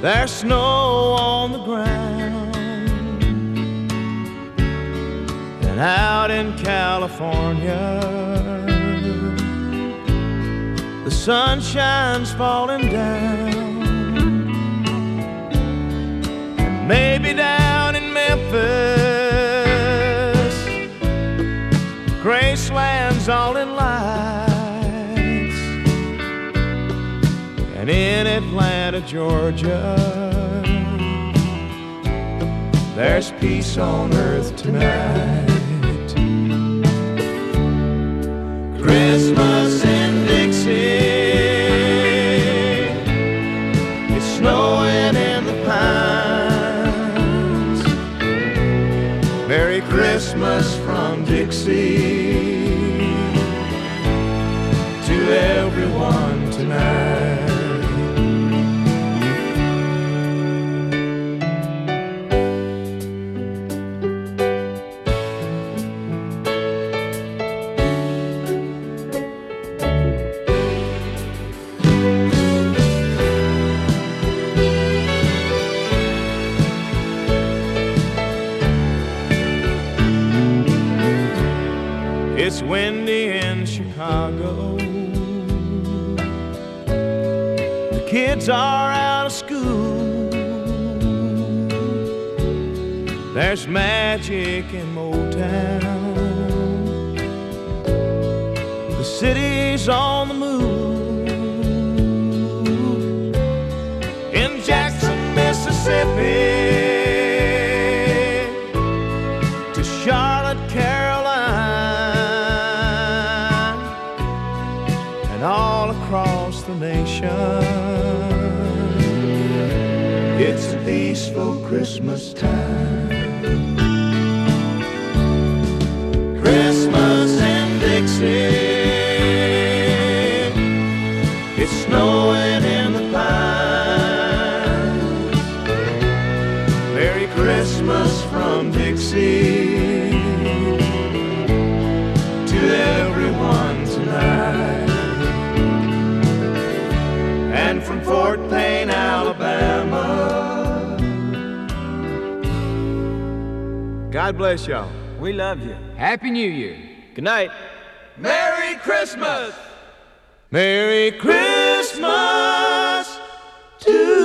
There's snow on the ground, and out in California the sunshine's falling down. And maybe down in Memphis, Graceland's all in lights. And in Atlanta, Georgia, there's peace on earth tonight. Christmas in Dixie, it's snowing in the pines. Merry Christmas from Dixie to everyone tonight. It's windy in Chicago. The kids are out of school. There's magic in Motown. The city's on the move. In Jackson, Mississippi, to Charlotte, Carolina, all across the nation, it's a peaceful Christmas time. Christmas in Dixie, it's snowing in the pines. Merry Christmas from Dixie to everyone tonight. And from Fort Payne, Alabama, God bless y'all. We love you. Happy New Year. Good night. Merry Christmas! Merry Christmas to